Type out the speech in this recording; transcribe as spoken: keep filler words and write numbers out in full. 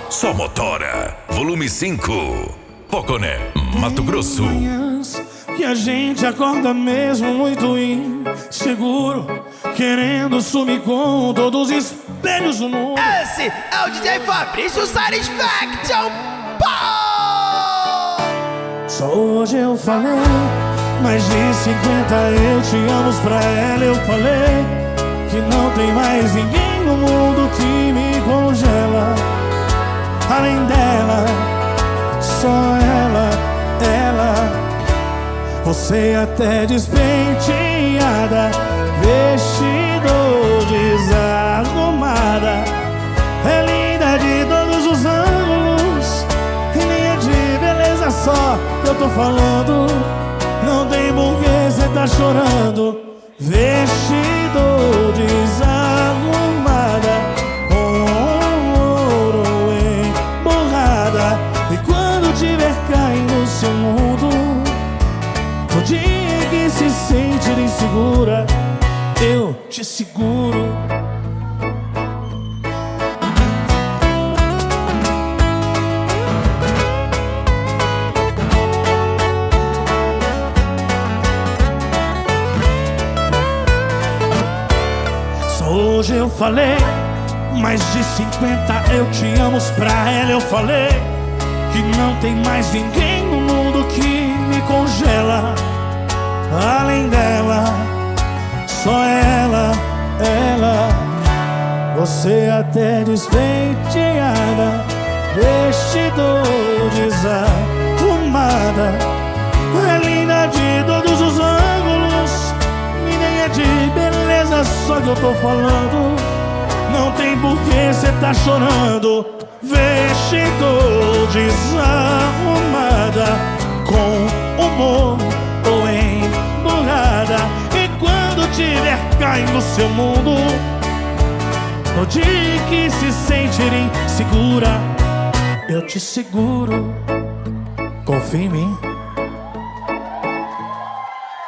Só Motora, volume cinco. Poconé, Mato Grosso. Tem manhãs que a gente acorda mesmo muito inseguro, querendo sumir com todos os espelhos do mundo. Esse é o D J Fabrício Satisfaction. Só hoje eu falei, mais de cinquenta eu te amo pra ela. Eu falei que não tem mais ninguém no mundo que me congela. Além dela, só ela, ela. Você até despenteada, vestido desarrumada, é linda de todos os ângulos, e nem é de beleza só que eu tô falando. Não tem porquê cê tá chorando. Vestido desarrumada, com ouro emborrada. E quando tiver caindo no seu mundo, no dia que se sentir insegura, eu te seguro. Hoje eu falei, mais de cinquenta eu te amo pra ela. Eu falei que não tem mais ninguém no mundo que me congela. Além dela, só ela, ela. Você até despenteada, vestido desarrumada, é linda de todos os ângulos, e nem é de beleza só que eu tô falando. Não tem porquê cê tá chorando. Vestido desarrumada, com humor ou emburrada. E quando tiver caindo no seu mundo, no dia que se sentir insegura, eu te seguro. Confia em mim.